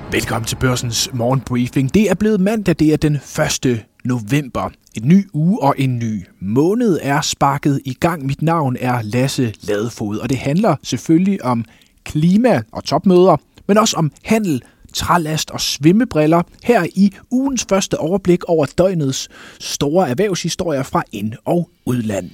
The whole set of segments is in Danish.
Velkommen til Børsens morgenbriefing. Det er blevet mandag, det er den 1. november. En ny uge og en ny måned er sparket i gang. Mit navn er Lasse Ladefod, og det handler selvfølgelig om klima og topmøder, men også om handel, trælast og svimmebriller her i ugens første overblik over døgnets store erhvervshistorier fra ind- og udland.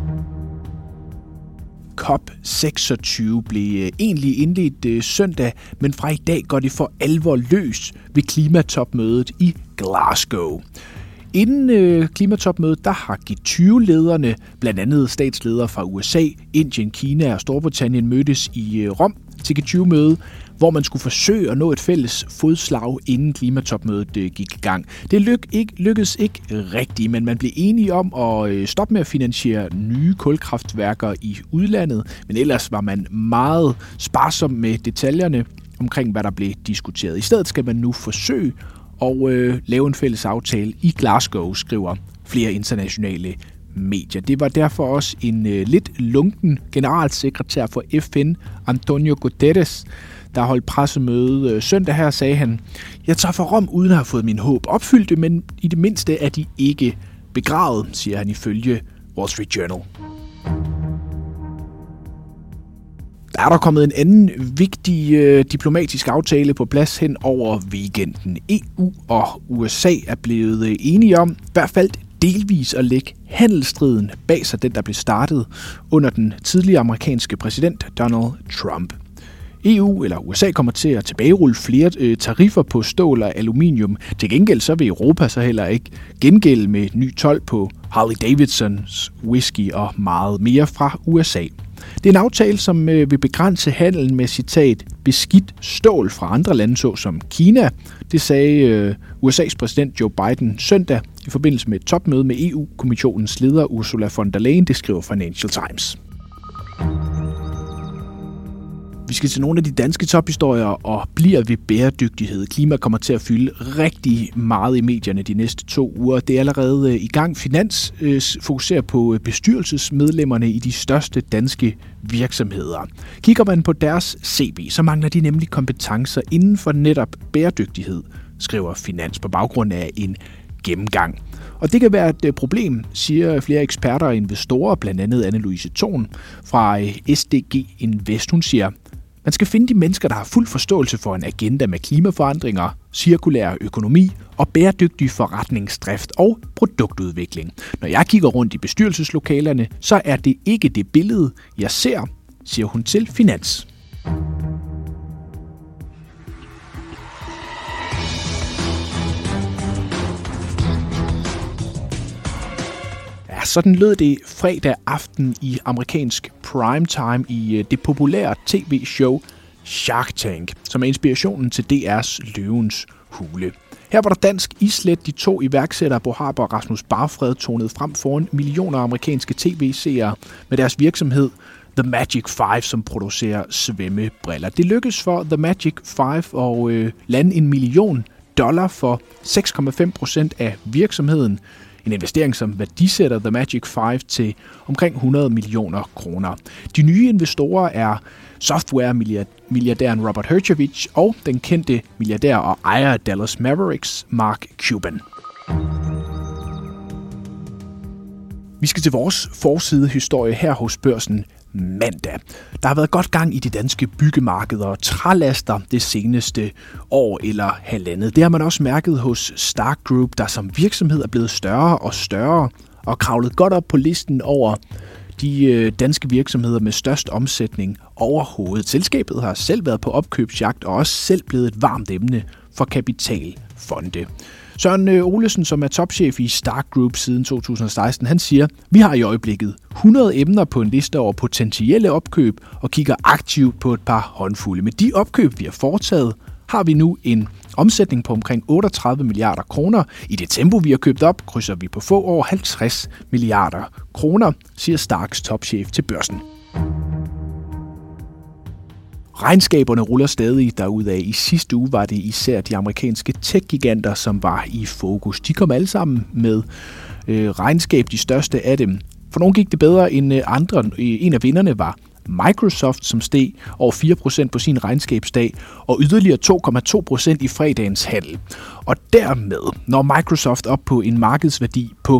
COP26 blev egentlig indledt søndag, men fra i dag går det for alvor løs ved klimatopmødet i Glasgow. Inden klimatopmødet, der har G20-lederne, blandt andet statsledere fra USA, Indien, Kina og Storbritannien, mødtes i Rom til G20-mødet, hvor man skulle forsøge at nå et fælles fodslag, inden klimatopmødet gik i gang. Det lykkedes ikke rigtigt, men man blev enige om at stoppe med at finansiere nye kulkraftværker i udlandet, men ellers var man meget sparsom med detaljerne omkring, hvad der blev diskuteret. I stedet skal man nu forsøge at lave en fælles aftale i Glasgow, skriver flere internationale medier. Det var derfor også en lidt lunken generalsekretær for FN, Antonio Guterres, der holdt pressemøde søndag her, sagde han: "Jeg tager for Rom uden at have fået min håb opfyldt, men i det mindste er de ikke begravet", siger han ifølge Wall Street Journal. Der er der kommet en anden vigtig diplomatisk aftale på plads hen over weekenden. EU og USA er blevet enige om, i hvert fald delvis at lægge handelsstriden bag sig, den der blev startet under den tidligere amerikanske præsident Donald Trump. EU eller USA kommer til at tilbagerulle flere tariffer på stål og aluminium. Til gengæld så vil Europa så heller ikke gengælde med ny told på Harley Davidsons whisky og meget mere fra USA. Det er en aftale, som vil begrænse handelen med, citat, beskidt stål fra andre lande, såsom Kina. Det sagde USA's præsident Joe Biden søndag i forbindelse med et topmøde med EU-kommissionens leder Ursula von der Leyen, det skriver Financial Times. Vi skal til nogle af de danske tophistorier og bliver ved bæredygtighed. Klima kommer til at fylde rigtig meget i medierne de næste 2 uger. Det er allerede i gang. Finans fokuserer på bestyrelsesmedlemmerne i de største danske virksomheder. Kigger man på deres CV, så mangler de nemlig kompetencer inden for netop bæredygtighed, skriver Finans på baggrund af en gennemgang. Og det kan være et problem, siger flere eksperter og investorer, blandt andet Anne-Louise Thorn fra SDG Invest. Hun siger: "Man skal finde de mennesker, der har fuld forståelse for en agenda med klimaforandringer, cirkulær økonomi og bæredygtig forretningsdrift og produktudvikling. Når jeg kigger rundt i bestyrelseslokalerne, så er det ikke det billede, jeg ser", siger hun til Finans. Sådan lød det fredag aften i amerikansk primetime i det populære tv-show Shark Tank, som er inspirationen til DR's Løvens Hule. Her var der dansk islet, de 2 iværksættere Bo Harper og Rasmus Barfred tonet frem foran millioner amerikanske tv-seere med deres virksomhed The Magic 5, som producerer svømmebriller. Det lykkedes for The Magic 5 at lande $1 million for 6,5% af virksomheden. En investering, som værdisætter The Magic 5 til omkring 100 millioner kroner. De nye investorer er software-milliardæren Robert Herjavec og den kendte milliardær og ejer af Dallas Mavericks, Mark Cuban. Vi skal til vores forsidehistorie her hos Børsen mandag. Der har været godt gang i de danske byggemarkeder og trælaster det seneste år eller halvandet. Det har man også mærket hos Stark Group, der som virksomhed er blevet større og større og kravlet godt op på listen over de danske virksomheder med størst omsætning overhovedet. Selskabet har selv været på opkøbsjagt og også selv blevet et varmt emne for kapitalfonde. Søren Olesen, som er topchef i Stark Group siden 2016, han siger: "Vi har i øjeblikket 100 emner på en liste over potentielle opkøb og kigger aktivt på et par håndfulde. Med de opkøb, vi har foretaget, har vi nu en omsætning på omkring 38 milliarder kroner. I det tempo, vi har købt op, krydser vi på få år 50 milliarder kroner", siger Starks topchef til Børsen. Regnskaberne ruller stadig derudad. I sidste uge var det især de amerikanske tech-giganter, som var i fokus. De kom alle sammen med regnskab, de største af dem. For nogle gik det bedre end andre. En af vinderne var Microsoft, som steg over 4% på sin regnskabsdag, og yderligere 2,2% i fredagens handel. Og dermed når Microsoft op på en markedsværdi på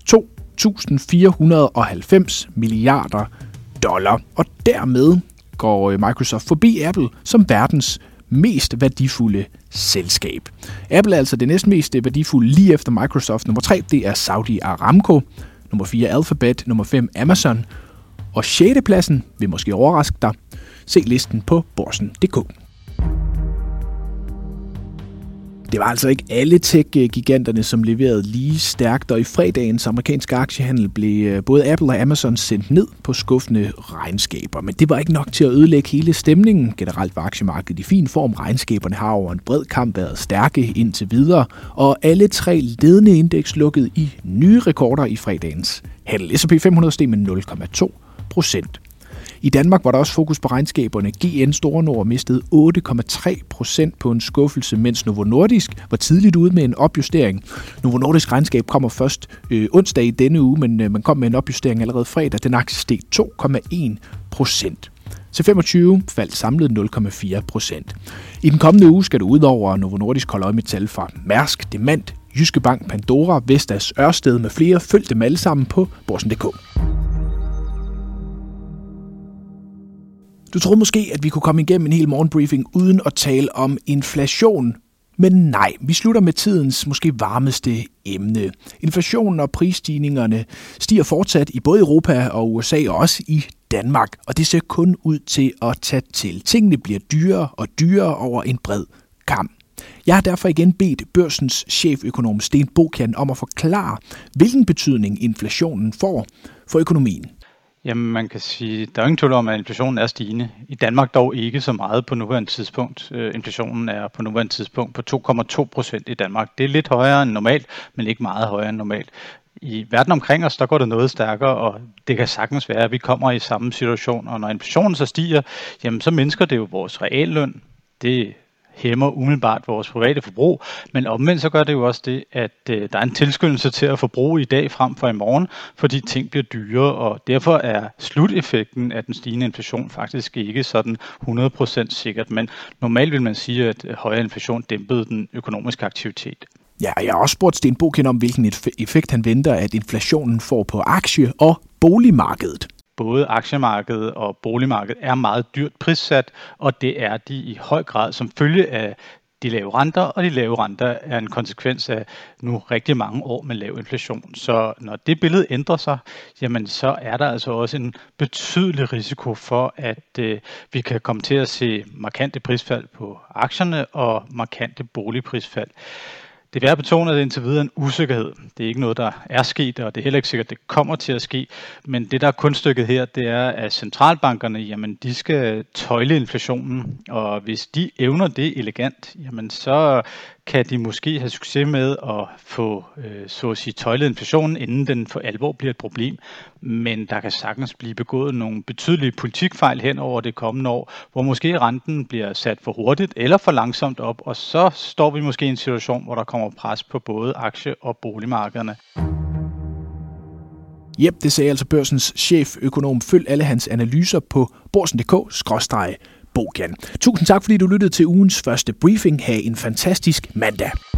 2.490 milliarder dollar, og dermed går Microsoft forbi Apple som verdens mest værdifulde selskab. Apple er altså det næstmest værdifulde lige efter Microsoft. Nummer 3, det er Saudi Aramco. Nummer 4, Alphabet. Nummer 5, Amazon. Og 6. pladsen vil måske overraske dig. Se listen på Børsen.dk. Det var altså ikke alle tech-giganterne, som leverede lige stærkt, og i fredagens amerikanske aktiehandel blev både Apple og Amazon sendt ned på skuffende regnskaber. Men det var ikke nok til at ødelægge hele stemningen. Generelt var aktiemarkedet i fin form. Regnskaberne har over en bred kamp været stærke indtil videre, og alle 3 ledende indeks lukkede i nye rekorder i fredagens handel. S&P 500 steg med 0,2%. I Danmark var der også fokus på regnskaberne. GN Store Nord mistede 8,3% på en skuffelse, mens Novo Nordisk var tidligt ude med en opjustering. Novo Nordisk regnskab kommer først onsdag i denne uge, men man kom med en opjustering allerede fredag. Den aktie steg 2,1%. C25 faldt samlet 0,4%. I den kommende uge skal du ud over Novo Nordisk holde øje med tal fra Mærsk, Demant, Jyske Bank, Pandora, Vestas, Ørsted med flere. Følg dem alle sammen på Børsen.dk. Du troede måske, at vi kunne komme igennem en hel morgenbriefing uden at tale om inflation. Men nej, vi slutter med tidens måske varmeste emne. Inflationen og prisstigningerne stiger fortsat i både Europa og USA og også i Danmark. Og det ser kun ud til at tage til. Tingene bliver dyrere og dyrere over en bred kam. Jeg har derfor igen bedt Børsens cheføkonom Sten Bokian om at forklare, hvilken betydning inflationen får for økonomien. Jamen, man kan sige, der er ingen tvivl om, at inflationen er stigende. I Danmark dog ikke så meget på nuværende tidspunkt. Inflationen er på nuværende tidspunkt på 2,2% i Danmark. Det er lidt højere end normalt, men ikke meget højere end normalt. I verden omkring os, der går det noget stærkere, og det kan sagtens være, at vi kommer i samme situation. Og når inflationen så stiger, jamen så mindsker det jo vores realløn. Det hæmmer umiddelbart vores private forbrug, men omvendt så gør det jo også det, at der er en tilskyndelse til at forbruge i dag frem for i morgen, fordi ting bliver dyrere, og derfor er sluteffekten af den stigende inflation faktisk ikke sådan 100% sikkert, men normalt vil man sige, at højere inflation dæmpede den økonomiske aktivitet. Ja, jeg har også spurgt Sten Bokian om, hvilken effekt han venter, at inflationen får på aktie- og boligmarkedet. Både aktiemarkedet og boligmarkedet er meget dyrt prissat, og det er de i høj grad som følge af de lave renter, og de lave renter er en konsekvens af nu rigtig mange år med lav inflation. Så når det billede ændrer sig, jamen så er der altså også en betydelig risiko for, at vi kan komme til at se markante prisfald på aktierne og markante boligprisfald. Det er betonet, at det indtil videre en usikkerhed. Det er ikke noget, der er sket, og det er heller ikke sikkert, at det kommer til at ske. Men det, der er kunststykket her, det er, at centralbankerne, jamen, de skal tøjle inflationen. Og hvis de evner det elegant, jamen, så kan de måske have succes med at få, så at sige, tøjlet inflationen, inden den for alvor bliver et problem. Men der kan sagtens blive begået nogle betydelige politikfejl hen over det kommende år, hvor måske renten bliver sat for hurtigt eller for langsomt op, og så står vi måske i en situation, hvor der kommer pres på både aktie- og boligmarkederne. Jep, det sagde altså Børsens cheføkonom. Følg alle hans analyser på Børsen.dk/Bokian. Tusind tak, fordi du lyttede til ugens første briefing. Ha' en fantastisk mandag.